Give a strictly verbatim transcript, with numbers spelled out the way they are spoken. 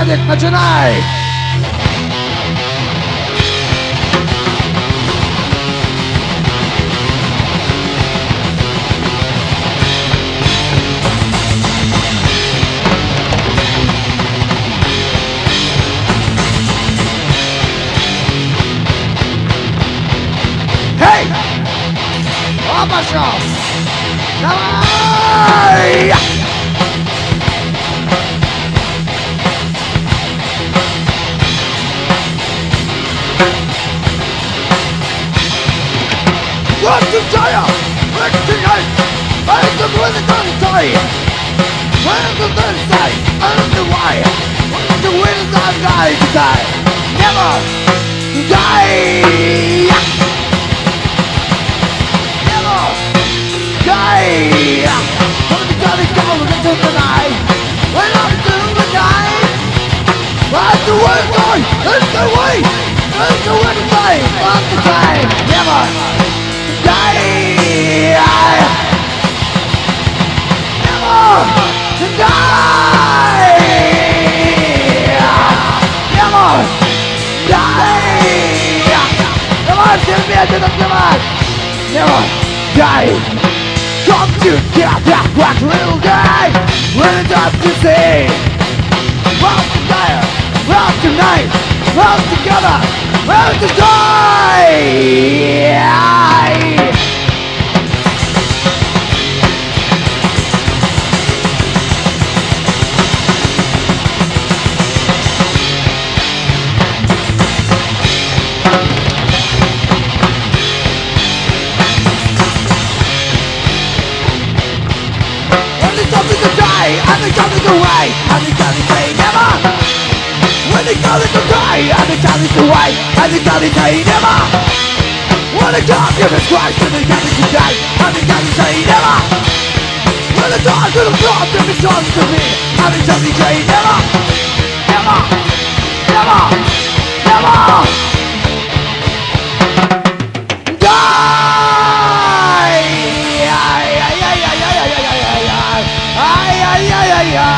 Владик, начинай! Hey! Он пошел! Давай! What to tell ya? What to tell ya? I'm the one that's gonna tell ya. I'm the one that's say, I'm the why. I'm the one that's not die to die. Never die. Never die. I'm gonna go into the night. When I'm doing the night. I'm the one that's going. That's the way. That's the one that's say. I'm the time. Never. Die! Never to die! Never die! Come on, give me a to the come Never die! Come to death, that black little guy! When it's up to see! Well together, well tonight, well together, well to die! And they tell me to wait, and they tell me to say never. When they tell me to die, and they tell me to wait, and they tell me to say never. When they talk to the Christ, and they tell me to die, and they tell me to say never. When they talk to the cross, and they talk to me, and they tell me to say never, never, never, never. Die! Ay, ay, ay, ay, ay, ay, ay, ay, ay, ay, ay, ay, ay.